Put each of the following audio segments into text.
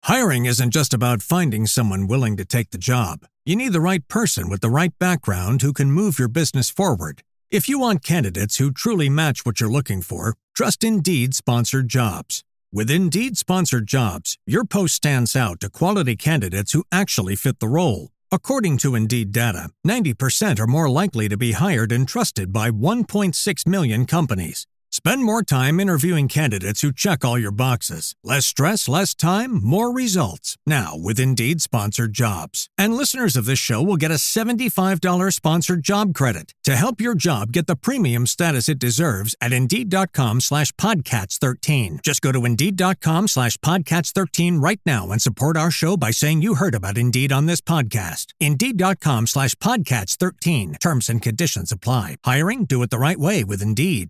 Hiring isn't just about finding someone willing to take the job. You need the right person with the right background who can move your business forward. If you want candidates who truly match what you're looking for, trust Indeed Sponsored Jobs. With Indeed Sponsored Jobs, your post stands out to quality candidates who actually fit the role. According to Indeed data, 90% are more likely to be hired and trusted by 1.6 million companies. Spend more time interviewing candidates who check all your boxes. Less stress, less time, more results. Now with Indeed Sponsored Jobs. And listeners of this show will get a $75 sponsored job credit to help your job get the premium status it deserves at Indeed.com/Podcats13. Just go to Indeed.com/Podcats13 right now and support our show by saying you heard about Indeed on this podcast. Indeed.com/Podcats13. Terms and conditions apply. Hiring? Do it the right way with Indeed.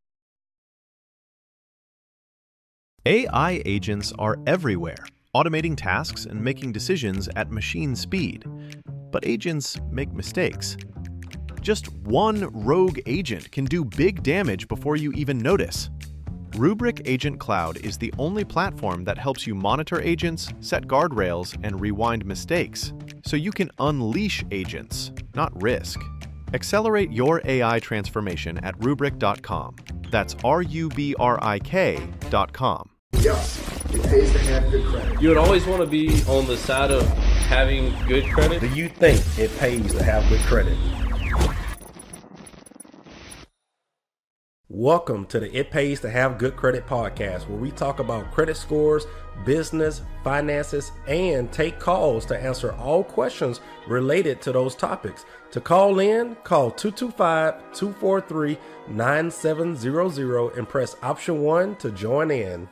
AI agents are everywhere, automating tasks and making decisions at machine speed. But agents make mistakes. Just one rogue agent can do big damage before you even notice. Rubrik Agent Cloud is the only platform that helps you monitor agents, set guardrails, and rewind mistakes, so you can unleash agents, not risk. Accelerate your AI transformation at Rubrik.com. That's RUBRIK.com. Yeah, it pays to have good credit. You would always want to be on the side of having good credit. Do you think it pays to have good credit? Welcome to the It Pays to Have Good Credit podcast, where we talk about credit scores, business, finances, and take calls to answer all questions related to those topics. To call in, call 225-243-9700 and press option 1 to join in.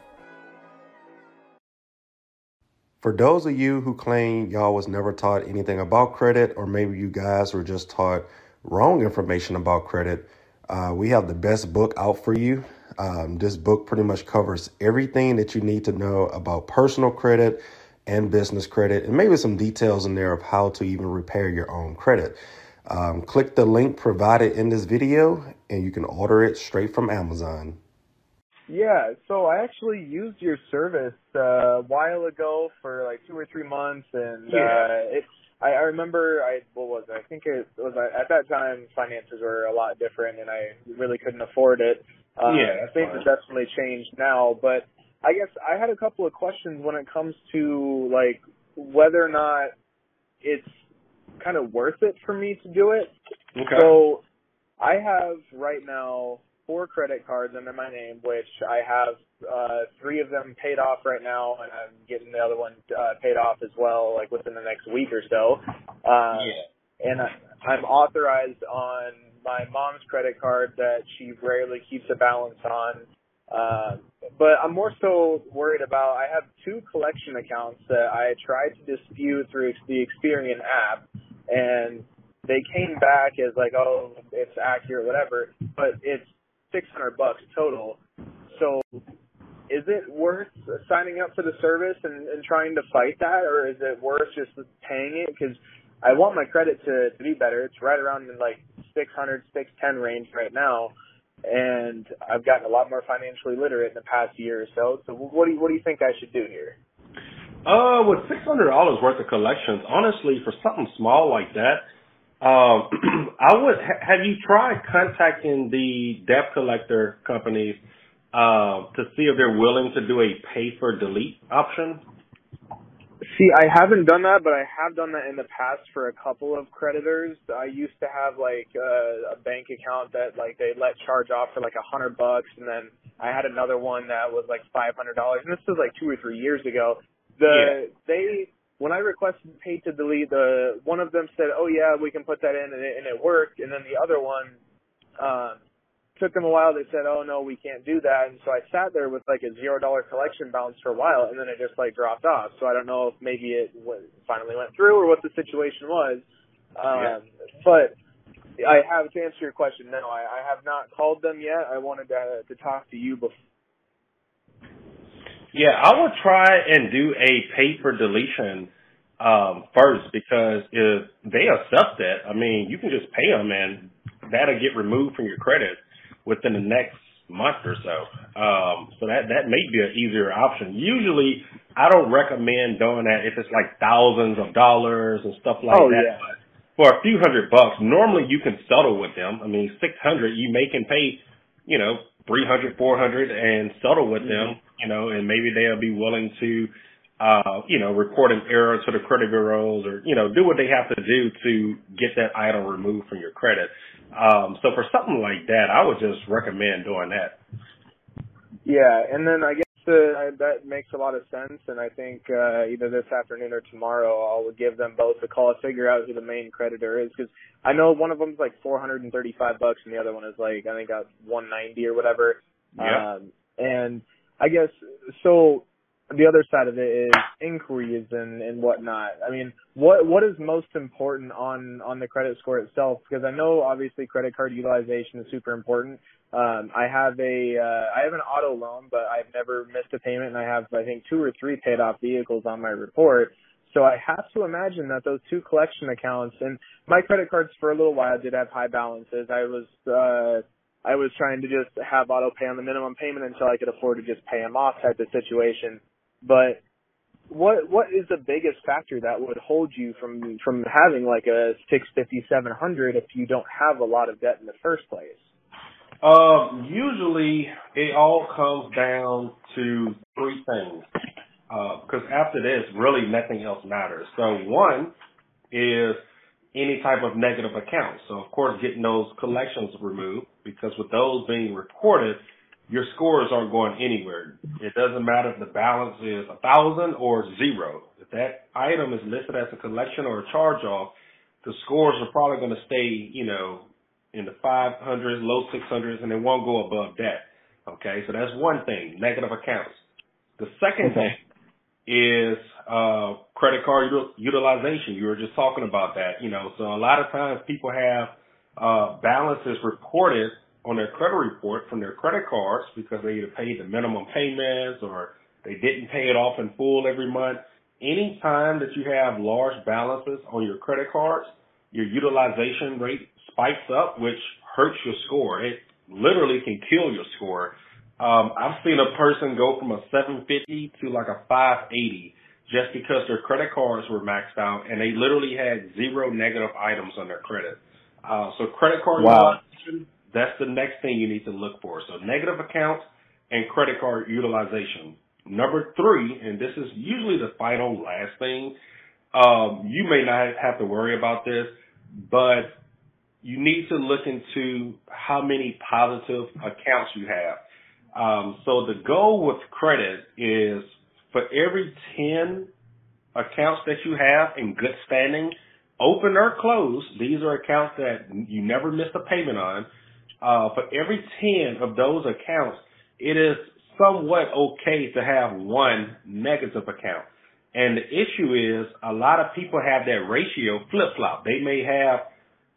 For those of you who claim y'all was never taught anything about credit, or maybe you guys were just taught wrong information about credit, we have the best book out for you. This book pretty much covers everything that you need to know about personal credit and business credit, and maybe some details in there of how to even repair your own credit. Click the link provided in this video and you can order it straight from Amazon. Yeah, so I actually used your service a while ago for like 2 or 3 months, and I remember I think it was at that time finances were a lot different, and I really couldn't afford it. Things have definitely changed now, but I guess I had a couple of questions when it comes to like whether or not it's kind of worth it for me to do it. Okay. So I have right now 4 credit cards under my name, which I have 3 of them paid off right now, and I'm getting the other one paid off as well, like within the next week or so. And I'm authorized on my mom's credit card that she rarely keeps a balance on. But I'm more so worried about, I have 2 collection accounts that I tried to dispute through the Experian app, and they came back as like, oh, it's accurate, whatever, but it's $600 total. So is it worth signing up for the service and trying to fight that, or is it worth just paying it? Because I want my credit to be better. It's right around in like 600, 610 range right now, and I've gotten a lot more financially literate in the past year or so. So what do you think I should do here? With $600 worth of collections, honestly, for something small like that, have you tried contacting the debt collector companies to see if they're willing to do a pay for delete option? See, I haven't done that, but I have done that in the past for a couple of creditors. I used to have like a bank account that like they let charge off for like $100, and then I had another one that was like $500, and this was like 2 or 3 years ago. When I requested pay to delete, one of them said, oh, yeah, we can put that in, and it worked. And then the other one took them a while. They said, oh, no, we can't do that. And so I sat there with like a $0 collection balance for a while, and then it just like dropped off. So I don't know if maybe it finally went through or what the situation was. But I have, to answer your question, no, I have not called them yet. I wanted to talk to you before. Yeah, I would try and do a pay for deletion first, because if they accept that, I mean, you can just pay them and that'll get removed from your credit within the next month or so. So that may be an easier option. Usually, I don't recommend doing that if it's like thousands of dollars and stuff like that. Yeah. But for a few $100, normally you can settle with them. I mean, $600, you may can pay, $300, $400 and settle with them, and maybe they'll be willing to, report an error to the credit bureaus or, do what they have to do to get that item removed from your credit. So for something like that, I would just recommend doing that. Yeah, and then I guess that makes a lot of sense, and I think either this afternoon or tomorrow I'll give them both a call to figure out who the main creditor is, because I know one of them's like $435 and the other one is like, I think, $190 or whatever. Yeah. And I guess, so the other side of it is inquiries and whatnot. I mean, what is most important on the credit score itself? Because I know obviously credit card utilization is super important. I have an auto loan, but I've never missed a payment, and I have, I think, 2 or 3 paid off vehicles on my report. So I have to imagine that those 2 collection accounts, and my credit cards for a little while did have high balances. I was trying to just have auto pay on the minimum payment until I could afford to just pay them off type of situation. But what is the biggest factor that would hold you from having like a 650, 700 if you don't have a lot of debt in the first place? Usually it all comes down to 3 things. Because after this, really nothing else matters. So one is any type of negative accounts. So of course getting those collections removed, because with those being reported, your scores aren't going anywhere. It doesn't matter if the balance is 1,000 or 0. If that item is listed as a collection or a charge-off, the scores are probably going to stay, in the 500s, low 600s, and it won't go above that. Okay, so that's one thing, negative accounts. The second thing is credit card utilization. You were just talking about that, So a lot of times people have balances reported on their credit report from their credit cards because they either paid the minimum payments or they didn't pay it off in full every month. Any time that you have large balances on your credit cards, your utilization rate spikes up, which hurts your score. It literally can kill your score. I've seen a person go from a 750 to like a 580 just because their credit cards were maxed out and they literally had 0 negative items on their credit. So credit card utilization, that's the next thing you need to look for. So negative accounts and credit card utilization. Number 3, and this is usually the final last thing, you may not have to worry about this, but you need to look into how many positive accounts you have. So the goal with credit is for every 10 accounts that you have in good standing, open or closed, these are accounts that you never missed a payment on. For every 10 of those accounts, it is somewhat okay to have 1 negative account. And the issue is a lot of people have that ratio flip-flop. They may have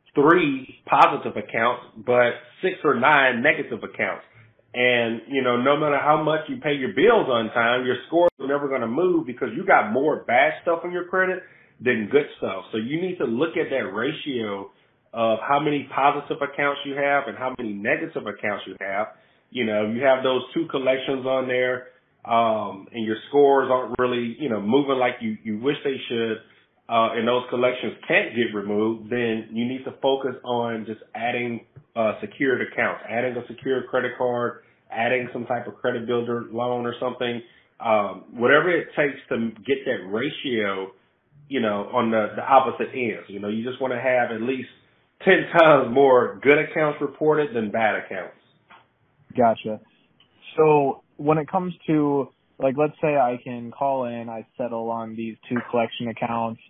3 positive accounts, but 6 or 9 negative accounts. And, no matter how much you pay your bills on time, your score is never going to move because you got more bad stuff on your credit than good stuff. So you need to look at that ratio of how many positive accounts you have and how many negative accounts you have. You have those 2 collections on there, and your scores aren't really, moving like you wish they should, and those collections can't get removed, then you need to focus on just adding secured accounts, adding a secured credit card, adding some type of credit builder loan or something, whatever it takes to get that ratio, on the opposite ends. You just want to have at least 10 times more good accounts reported than bad accounts. Gotcha. So when it comes to, like, let's say I can call in, I settle on these 2 collection accounts,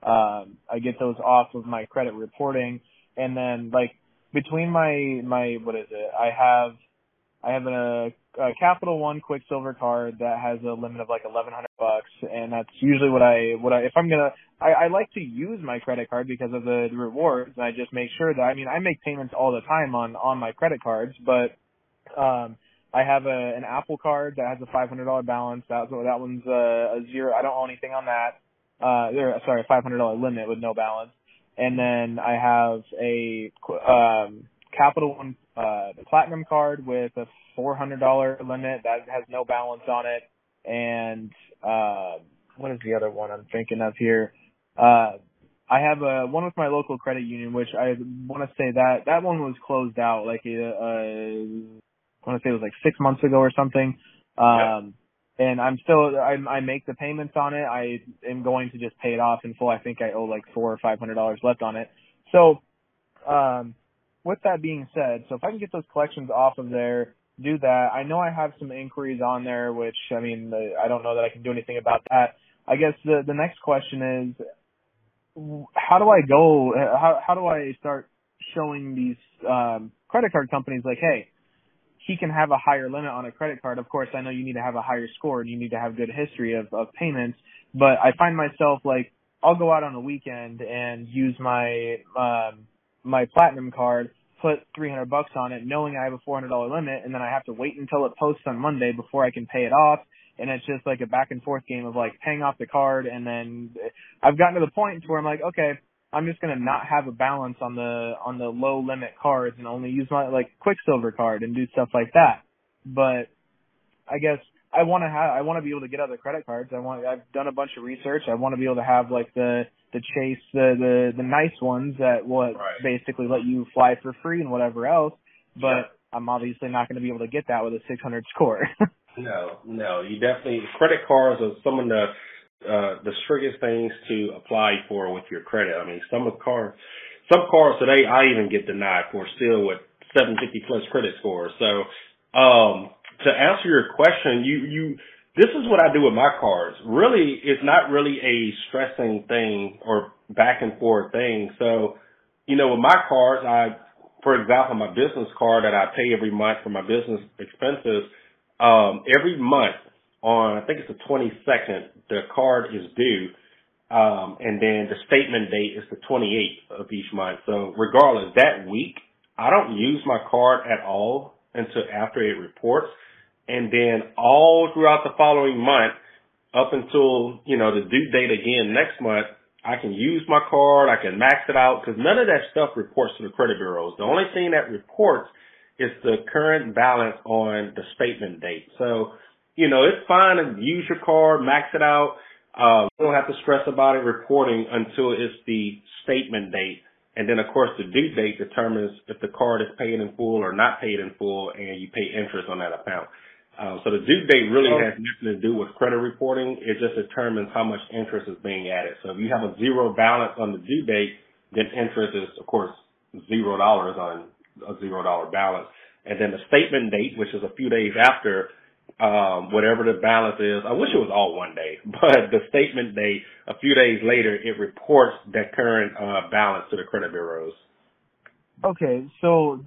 I get those off of my credit reporting, and then, like, between my what is it? I have a Capital One Quicksilver card that has a limit of like $1,100, and that's usually what I if I'm gonna I like to use my credit card because of the rewards. And I just make sure that I make payments all the time on my credit cards, but I have an Apple card that has a $500 balance. That one's a 0. I don't owe anything on that. A $500 limit with no balance. And then I have a Capital One platinum card with a $400 limit that has no balance on it, and what is the other one I'm thinking of here? I have one with my local credit union, which I want to say that one was closed out like I want to say it was like 6 months ago or something. And I make the payments on it. I am going to just pay it off in full. I think I owe like $400 or $500 left on it. So, with that being said, so if I can get those collections off of there, do that. I know I have some inquiries on there, which, I mean, I don't know that I can do anything about that. I guess the next question is, how do I start showing these, credit card companies like, hey, he can have a higher limit on a credit card. Of course, I know you need to have a higher score and you need to have good history of payments, but I find myself like, I'll go out on a weekend and use my, my platinum card, put $300 on it, knowing I have a $400 limit, and then I have to wait until it posts on Monday before I can pay it off. And it's just like a back and forth game of like paying off the card. And then I've gotten to the point where I'm like, okay, I'm just going to not have a balance on the low limit cards and only use my like Quicksilver card and do stuff like that. But I guess I want to be able to get other credit cards. I've done a bunch of research. I want to be able to have like the Chase, the nice ones that basically let you fly for free and whatever else. But I'm obviously not going to be able to get that with a 600 score. No, you definitely, credit cards are some of the strictest things to apply for with your credit. I mean, some cards today I even get denied for still with 750 plus credit scores. So, to answer your question, this is what I do with my cards. Really, it's not really a stressing thing or back and forth thing. So, with my cards, for example, my business card that I pay every month for my business expenses, every month on, I think it's the 22nd, the card is due. And then the statement date is the 28th of each month. So regardless, that week, I don't use my card at all until after it reports. And then all throughout the following month, up until, the due date again next month, I can use my card, I can max it out, because none of that stuff reports to the credit bureaus. The only thing that reports is the current balance on the statement date. So, it's fine to use your card, max it out. You don't have to stress about it reporting until it's the statement date. And then, of course, the due date determines if the card is paid in full or not paid in full, and you pay interest on that account. So the due date really has nothing to do with credit reporting. It just determines how much interest is being added. So if you have a zero balance on the due date, then interest is, of course, $0 on a $0 balance. And then the statement date, which is a few days after, whatever the balance is, I wish it was all one day, but the statement date, a few days later, it reports that current balance to the credit bureaus. Okay, so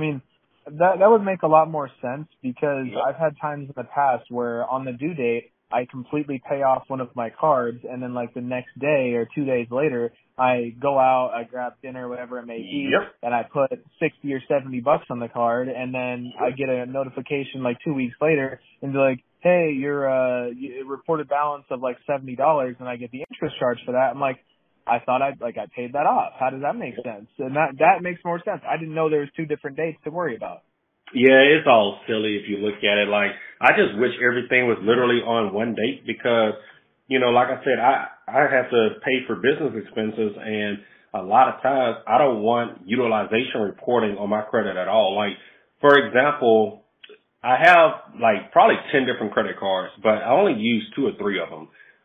that would make a lot more sense, because I've had times in the past where on the due date, I completely pay off one of my cards, and then like the next day or 2 days later, I go out, I grab dinner, whatever it may be, and I put $60 or $70 on the card, and then I get a notification like 2 weeks later and be like, hey, your reported balance of like $70, and I get the interest charge for that. I'm like, I thought I paid that off. How does that make sense? And that makes more sense. I didn't know there was 2 different dates to worry about. Yeah, it's all silly if you look at it. Like, I just wish everything was literally on one date, because, like I said, I have to pay for business expenses, and a lot of times I don't want utilization reporting on my credit at all. Like, for example, I have like probably 10 different credit cards, but I only use 2 or 3 of them.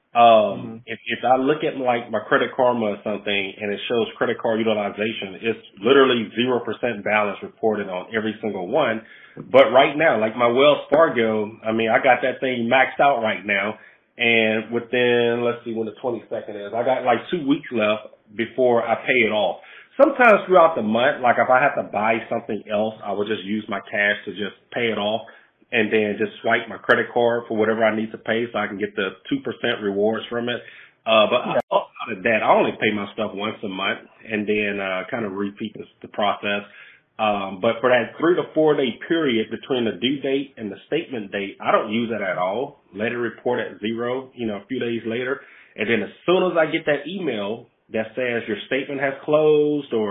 If I look at like my Credit Karma or something and it shows credit card utilization, it's literally 0% balance reported on every single one. But right now, like my Wells Fargo, I got that thing maxed out right now. And within, let's see when the 22nd is, I got like 2 weeks left before I pay it off. Sometimes throughout the month, like if I have to buy something else, I would just use my cash to just pay it off, and then just swipe my credit card for whatever I need to pay so I can get the 2% rewards from it. But outside of that, I only pay my stuff once a month, and then kind of repeat the process. But for that 3 to 4 day period between the due date and the statement date, I don't use it at all. Let it report at 0, a few days later. And then as soon as I get that email that says your statement has closed or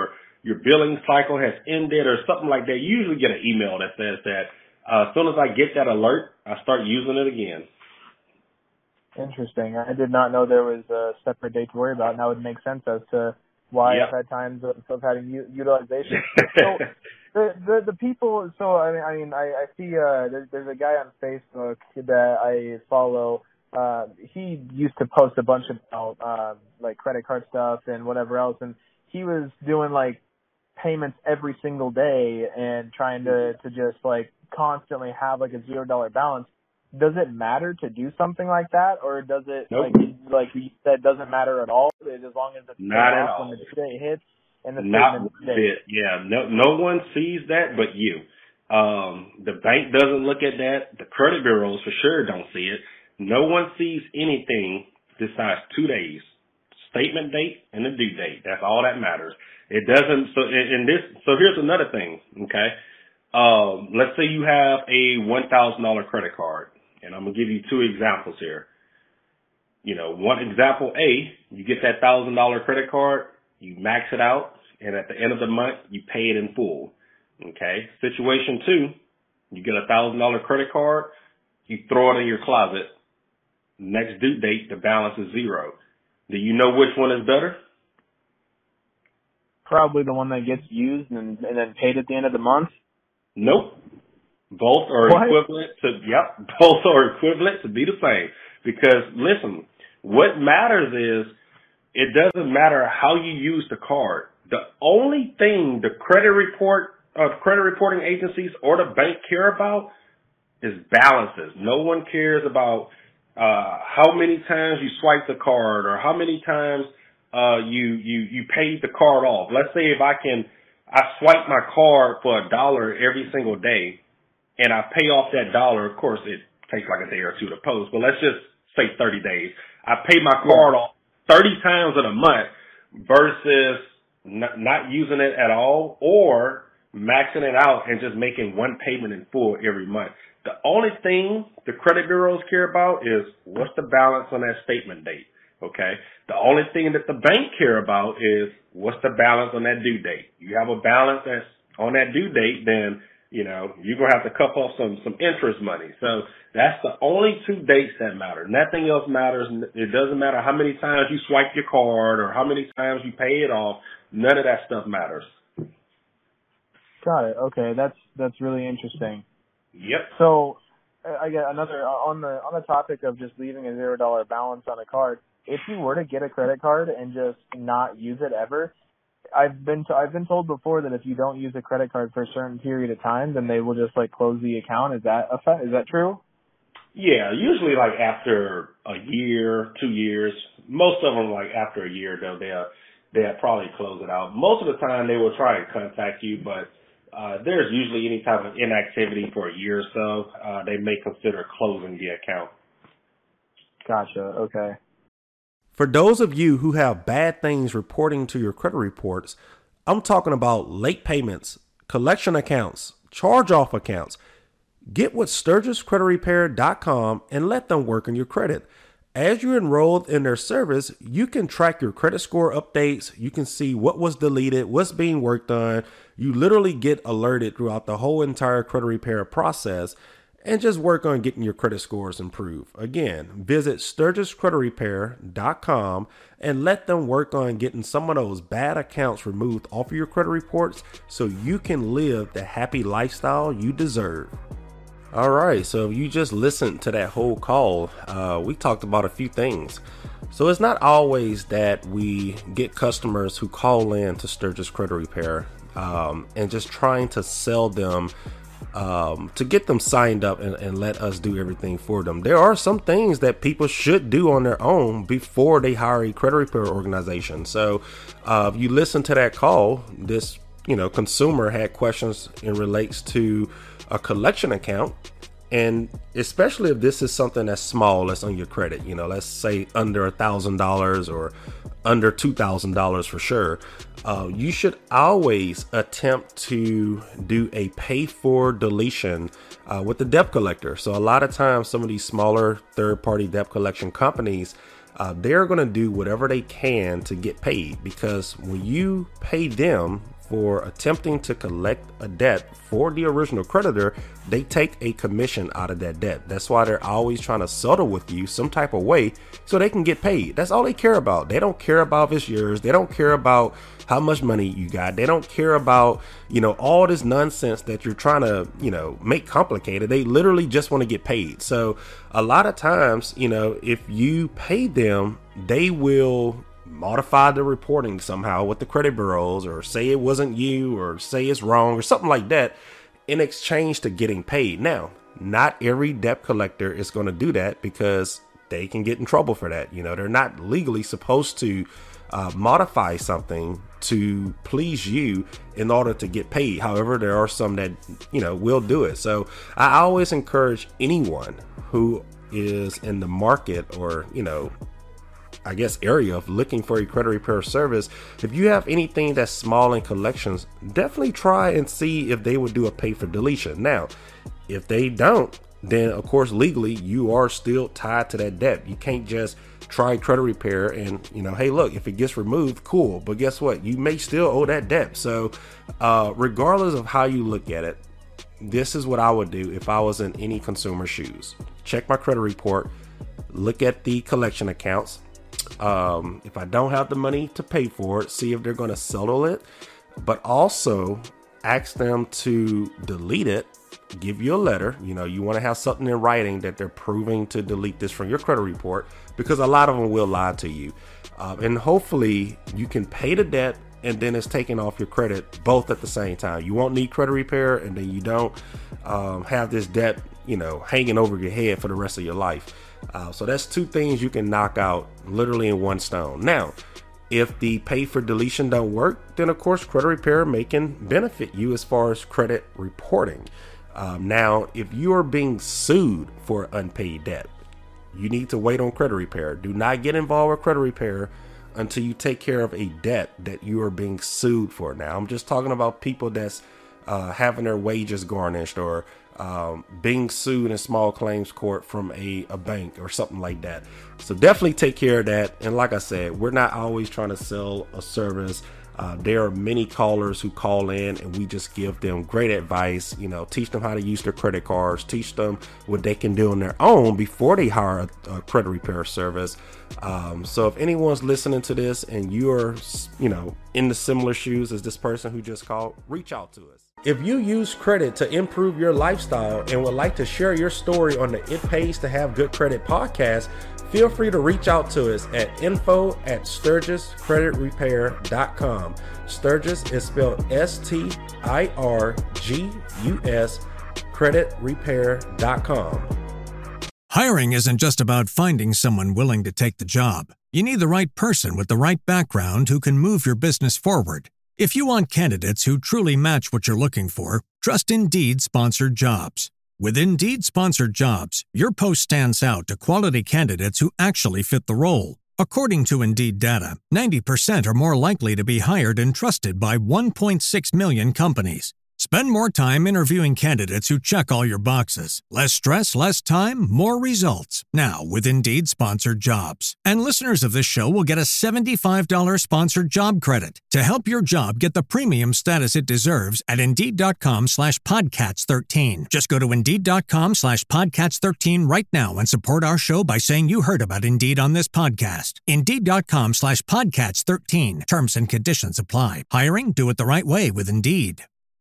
your billing cycle has ended or something like that, you usually get an email that says that as soon as I get that alert, I start using it again. Interesting. I did not know there was a separate date to worry about, and that would make sense as to why Yep. I've had times of having utilization. So the people. So I mean, I see there's a guy on Facebook that I follow. He used to post a bunch about like credit card stuff and whatever else, and he was doing like payments every single day and trying to just like constantly have like a $0 balance. Does it matter to do something like that, or does it Nope. like you said, doesn't matter at all as long as it's Not paid at off all. when the date hits and the Not statement one dates? bit. Yeah, no one sees that but you. The bank doesn't look at that. The credit bureaus for sure don't see it. No one sees anything besides 2 days, statement date and the due date. That's all that matters. It doesn't. So here's another thing. Okay, let's say you have a $1,000 credit card, and I'm gonna give you two examples here. You know, one example A, you get that $1,000 credit card, you max it out, and at the end of the month, you pay it in full. Okay. Situation two, you get a $1,000 credit card, you throw it in your closet. Next due date, the balance is zero. Do you know which one is better? Probably the one that gets used and then paid at the end of the month. Nope. Both are What? equivalent to, both are equivalent to be the same. Because listen, what matters is it doesn't matter how you use the card. The only thing the credit reporting agencies or the bank care about is balances. No one cares about how many times you swipe the card or how many times you paid the card off. Let's say if I swipe my card for $1 every single day and I pay off that $1, of course it takes like a day or two to post, but let's just say 30 days. I pay my card off 30 times in a month versus not using it at all or maxing it out and just making one payment in full every month. The only thing the credit bureaus care about is what's the balance on that statement date, okay? The only thing that the bank care about is what's the balance on that due date. You have a balance that's on that due date, then, you know, you're going to have to cuff off some interest money. So that's the only two dates that matter. Nothing else matters. It doesn't matter how many times you swipe your card or how many times you pay it off. None of that stuff matters. Got it. Okay, that's really interesting. Yep. So I get another on the topic of just leaving a $0 balance on a card. If you were to get a credit card and just not use it ever, I've been told before that if you don't use a credit card for a certain period of time, then they will just like close the account. Is that true? Yeah, usually like after a year, 2 years. Most of them like after a year though they'll probably close it out. Most of the time they will try and contact you, but there's usually any type of inactivity for a year or so, they may consider closing the account. Gotcha. Okay. For those of you who have bad things reporting to your credit reports, I'm talking about late payments, collection accounts, charge-off accounts. Get with SturgisCreditRepair.com and let them work on your credit. As you're enrolled in their service, you can track your credit score updates. You can see what was deleted, what's being worked on. You literally get alerted throughout the whole entire credit repair process and just work on getting your credit scores improved. Again, visit SturgisCreditRepair.com and let them work on getting some of those bad accounts removed off of your credit reports so you can live the happy lifestyle you deserve. All right, so if you just listened to that whole call, we talked about a few things. So it's not always that we get customers who call in to Sturgis Credit Repair and just trying to sell them to get them signed up and let us do everything for them. There are some things that people should do on their own before they hire a credit repair organization. So if you listen to that call, this consumer had questions in relates to a collection account, and especially if this is something that's small, that's on your credit, let's say under $1,000 or under $2,000 for sure. You should always attempt to do a pay for deletion with the debt collector. So a lot of times some of these smaller third-party debt collection companies, they're going to do whatever they can to get paid, because when you pay them for attempting to collect a debt for the original creditor, they take a commission out of that debt. That's why they're always trying to settle with you some type of way so they can get paid. That's all they care about. They don't care about if it's yours. They don't care about how much money you got. They don't care about, all this nonsense that you're trying to, make complicated. They literally just want to get paid. So a lot of times, if you pay them, they will modify the reporting somehow with the credit bureaus, or say it wasn't you, or say it's wrong, or something like that, in exchange to getting paid. Now, not every debt collector is going to do that, because they can get in trouble for that. They're not legally supposed to modify something to please you in order to get paid. However, there are some that, will do it. So I always encourage anyone who is in the market, or, area of looking for a credit repair service, if you have anything that's small in collections, definitely try and see if they would do a pay for deletion. Now, if they don't, then of course legally you are still tied to that debt. You can't just try credit repair and hey, look, if it gets removed, cool, but guess what, you may still owe that debt. So regardless of how you look at it, this is what I would do if I was in any consumer shoes. Check my credit report, look at the collection accounts. If I don't have the money to pay for it, see if they're going to settle it, but also ask them to delete it. Give you a letter. You want to have something in writing that they're proving to delete this from your credit report, because a lot of them will lie to you. And hopefully you can pay the debt and then it's taken off your credit both at the same time. You won't need credit repair, and then you don't have this debt, hanging over your head for the rest of your life. So that's two things you can knock out literally in one stone. Now, if the pay for deletion don't work, then of course credit repair can benefit you as far as credit reporting. Now, if you are being sued for unpaid debt, you need to wait on credit repair. Do not get involved with credit repair until you take care of a debt that you are being sued for. Now, I'm just talking about people that's having their wages garnished, or being sued in small claims court from a bank or something like that. So definitely take care of that. And like I said, we're not always trying to sell a service. There are many callers who call in, and we just give them great advice, teach them how to use their credit cards, teach them what they can do on their own before they hire a credit repair service. So if anyone's listening to this and you're, in the similar shoes as this person who just called, reach out to us. If you use credit to improve your lifestyle and would like to share your story on the It Pays to Have Good Credit podcast, feel free to reach out to us at info@sturgiscreditrepair.com. Sturgis is spelled Stirgus, creditrepair.com. Hiring isn't just about finding someone willing to take the job. You need the right person with the right background who can move your business forward. If you want candidates who truly match what you're looking for, trust Indeed Sponsored Jobs. With Indeed Sponsored Jobs, your post stands out to quality candidates who actually fit the role. According to Indeed data, 90% are more likely to be hired and trusted by 1.6 million companies. Spend more time interviewing candidates who check all your boxes. Less stress, less time, more results. Now with Indeed Sponsored Jobs. And listeners of this show will get a $75 sponsored job credit to help your job get the premium status it deserves at Indeed.com/Podcats13. Just go to Indeed.com/Podcats13 right now and support our show by saying you heard about Indeed on this podcast. Indeed.com/Podcats13. Terms and conditions apply. Hiring? Do it the right way with Indeed.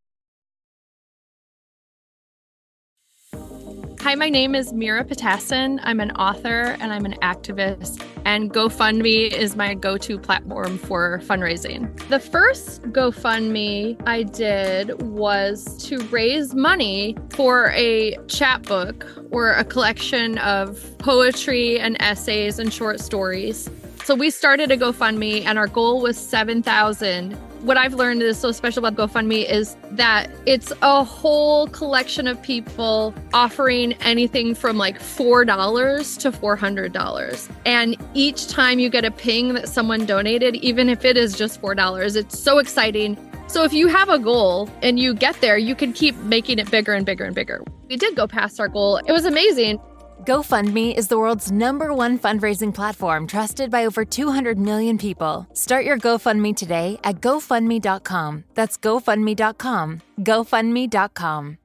Hi, my name is Mira Patassin. I'm an author and I'm an activist, and GoFundMe is my go-to platform for fundraising. The first GoFundMe I did was to raise money for a chapbook, or a collection of poetry and essays and short stories. So we started a GoFundMe and our goal was 7,000. What I've learned is so special about GoFundMe is that it's a whole collection of people offering anything from like $4 to $400. And each time you get a ping that someone donated, even if it is just $4, it's so exciting. So if you have a goal and you get there, you can keep making it bigger and bigger and bigger. We did go past our goal. It was amazing. GoFundMe is the world's #1 fundraising platform trusted by over 200 million people. Start your GoFundMe today at GoFundMe.com. That's GoFundMe.com. GoFundMe.com.